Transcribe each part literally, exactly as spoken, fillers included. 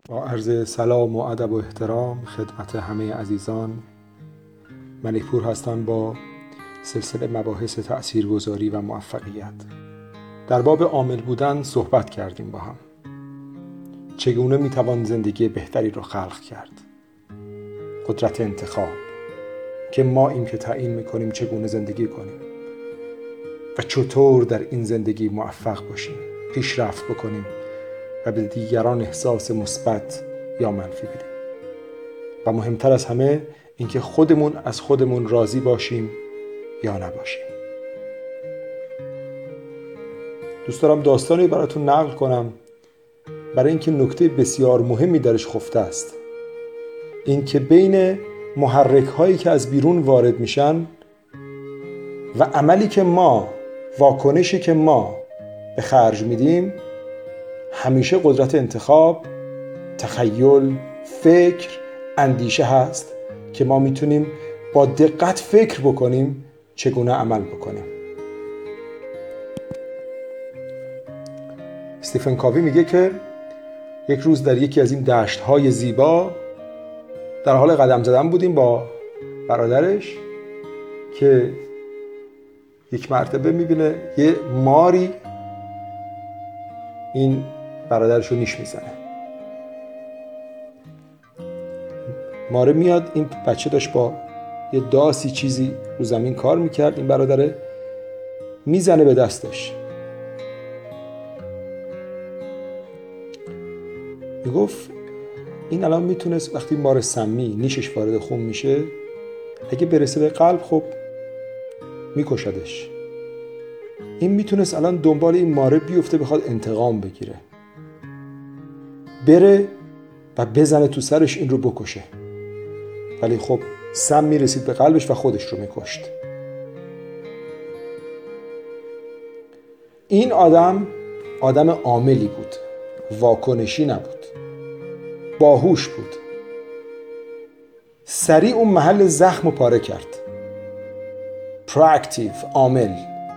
با عرض سلام و ادب و احترام خدمت همه عزیزان، ملک پور هستم با سلسله مباحث تأثیرگذاری و موفقیت. در باب عامل بودن صحبت کردیم با هم. چگونه میتوان زندگی بهتری رو خلق کرد؟ قدرت انتخاب که ما این که تعیین میکنیم چگونه زندگی کنیم و چطور در این زندگی موفق باشیم، پیشرفت بکنیم و به دیگران احساس مثبت یا منفی بدیم. و مهمتر از همه اینکه خودمون از خودمون راضی باشیم یا نباشیم. دوست دارم داستانی براتون نقل کنم برای اینکه نکته بسیار مهمی درش خفته است. اینکه بین محرک هایی که از بیرون وارد میشن و عملی که ما، واکنشی که ما به خرج میدیم، همیشه قدرت انتخاب، تخیل، فکر، اندیشه هست که ما میتونیم با دقت فکر بکنیم چگونه عمل بکنیم. استیفن کاوی میگه که یک روز در یکی از این دشت‌های زیبا در حال قدم زدن بودیم با برادرش که یک مرتبه میبینه یه ماری این برادرش رو نیش میزنه. ماره میاد، این بچه داشت با یه داسی چیزی رو زمین کار میکرد، این برادره میزنه به دستش. میگفت این الان میتونست وقتی مار سمی نیشش وارد خون میشه، اگه برسه به قلب خب میکشدش. این میتونست الان دنبال این ماره بیفته، بخواد انتقام بگیره، بره و بزنه تو سرش این رو بکشه، ولی خب سم میرسید به قلبش و خودش رو میکشت. این آدم آدم عاملی بود، واکنشی نبود، باهوش بود. سریع اون محل زخم رو پاره کرد. پراکتیو، عامل.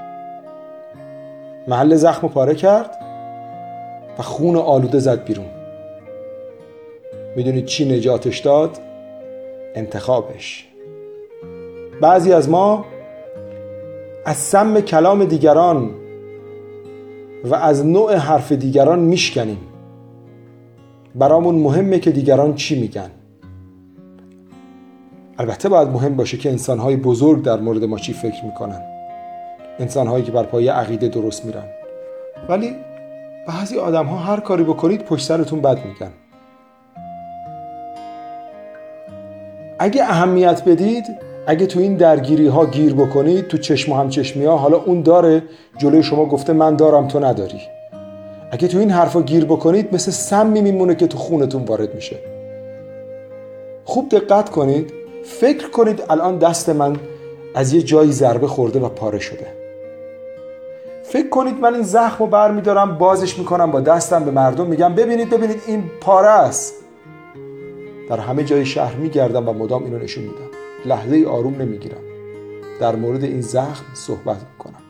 محل زخم رو پاره کرد و خون آلوده زد بیرون. میدونید چی نجاتش داد؟ انتخابش. بعضی از ما از سم کلام دیگران و از نوع حرف دیگران میشکنیم. برامون مهمه که دیگران چی میگن. البته باید مهم باشه که انسانهای بزرگ در مورد ما چی فکر میکنن، انسانهایی که بر پایه عقیده درست میرن، ولی بعضی آدم ها هر کاری بکنید پشت سرتون بد میگن. اگه اهمیت بدید، اگه تو این درگیری ها گیر بکنید، تو چشم و همچشمی ها، حالا اون داره جلوی شما گفته من دارم تو نداری، اگه تو این حرفا گیر بکنید مثل سمی میمونه که تو خونتون وارد میشه. خوب دقت کنید، فکر کنید الان دست من از یه جایی ضربه خورده و پاره شده. فکر کنید من این زخم رو بر میدارم، بازش میکنم با دستم، به مردم میگم ببینید ببینید این پاره است. در همه جای شهر میگردم و مدام اینو نشون میدم. لحظه ای آروم نمیگیرم. در مورد این زخم صحبت میکنم.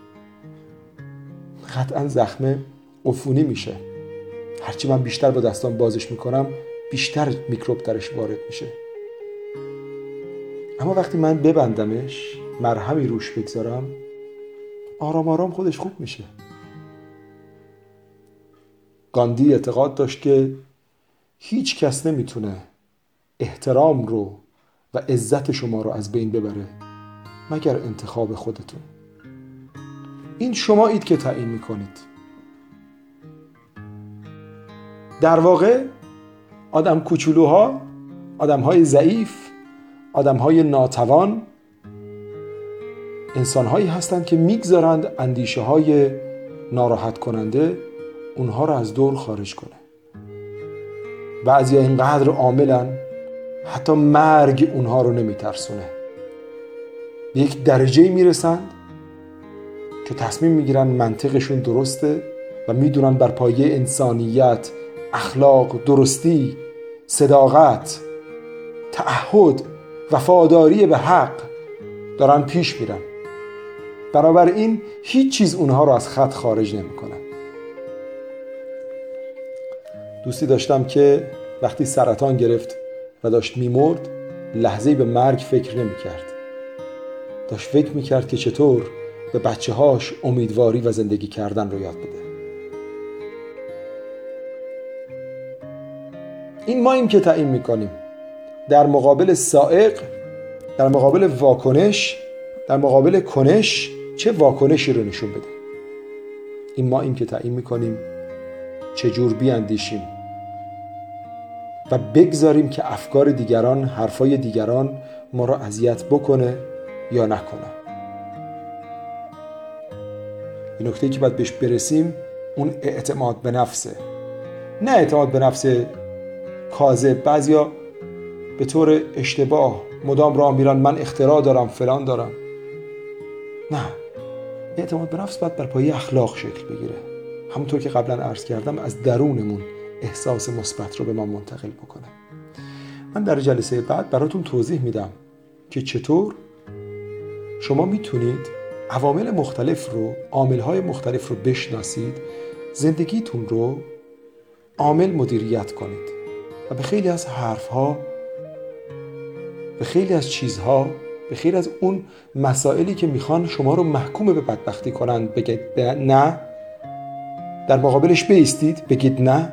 قطعا زخم عفونی میشه. هرچی من بیشتر با دستام بازش میکنم بیشتر میکروب درش وارد میشه. اما وقتی من ببندمش، مرهمی روش بگذارم، آرام آرام خودش خوب میشه. گاندی اعتقاد داشت که هیچ کس نمیتونه احترام رو و عزت شما رو از بین ببره مگر انتخاب خودتون. این شمایید که تعیین میکنید. در واقع آدم کوچولوها، آدمهای ضعیف، آدمهای ناتوان، انسانهایی هستند که میگذارند اندیشه های ناراحت کننده اونها رو از دور خارج کنه. بعضیا اینقدر عاملن حتی مرگ اونها رو نمیترسونه. به یک درجه‌ای میرسند که تصمیم میگیرن منطقشون درسته و میدونن بر پایه انسانیت، اخلاق، درستی، صداقت، تعهد، وفاداری به حق دارن پیش میرن. بنابراین هیچ چیز اونها رو از خط خارج نمیکنه. دوستی داشتم که وقتی سرطان گرفت و داشت میمرد لحظه‌ای به مرگ فکر نمی‌کرد. داشت فکر می‌کرد که چطور به بچه‌هاش امیدواری و زندگی کردن رو یاد بده. این ماییم که تعیین می‌کنیم در مقابل سائق، در مقابل واکنش، در مقابل کنش چه واکنشی رو نشون بده. این ماییم که تعیین می‌کنیم چجور بیاندیشیم و بگذاریم که افکار دیگران، حرفای دیگران ما را اذیت بکنه یا نکنه. این نکته‌ای که باید بهش برسیم اون اعتماد به نفسه. نه اعتماد به نفس کاذب. بعضیا به طور اشتباه مدام راه میرن من اختراع دارم فلان دارم. نه، اعتماد به نفس باید بر پایه اخلاق شکل بگیره. همونطور که قبلا عرض کردم از درونمون احساس مثبت رو به ما منتقل بکنه. من در جلسه بعد براتون توضیح میدم که چطور شما میتونید عوامل مختلف رو، عامل‌های مختلف رو بشناسید، زندگیتون رو عامل مدیریت کنید و به خیلی از حرف‌ها، به خیلی از چیزها، به خیلی از اون مسائلی که میخوان شما رو محکوم به بدبختی کنند بگید نه، در مقابلش بایستید بگید نه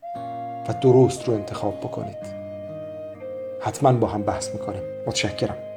و درست رو انتخاب بکنید. حتما با هم بحث میکنیم. متشکرم.